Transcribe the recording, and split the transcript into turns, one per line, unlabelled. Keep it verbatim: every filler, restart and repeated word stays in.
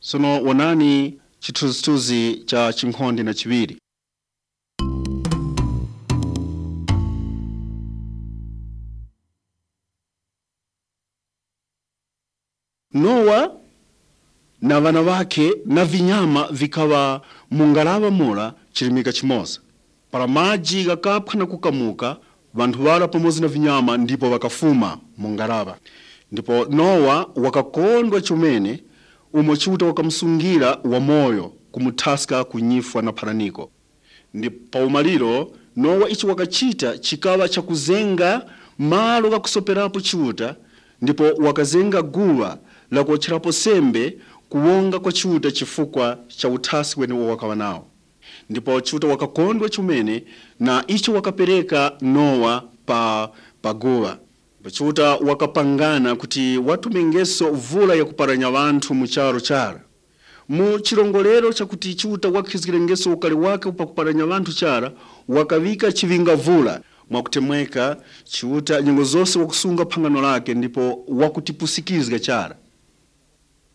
Sono onani chithunzithunzi cha chinkhonde na chiwiri. Nowa na vana vake na vinyama vikawa mungalava mula chilimika chimoza. Para maji gakapha na kukamuka, vantu vala pamozi na vinyama ndipo wakafuma mungalava. Ndipo Nowa wakakondwa chumene umo chiuta wakamsungira wa moyo kumutaska kunyifwa na paraniko. Ndipo pa umaliro Nowa ichi wakachita chikawa cha kuzenga malo gakusoperapo chiuta, ndipo wakazenga guwa la kuocherapo sembe kuwonga kwa chiuta chifukwa cha utasi wene wakawa nao. Ndipo chiuta wakakondwa chumene na ichi wakapereka Nowa pa paguwa. Chiuta wakapangana kuti watu mengeso vula ya kuparanya vantu mucharo chara. Mu chilongolero chakuti chiuta wakizikirengeso ukali wake upa kuparanya vantu chara, wakavika chivinga vula mwakutemweka chiuta nyengo zose wakusunga pangano lake ndipo wakutipusikizga chara.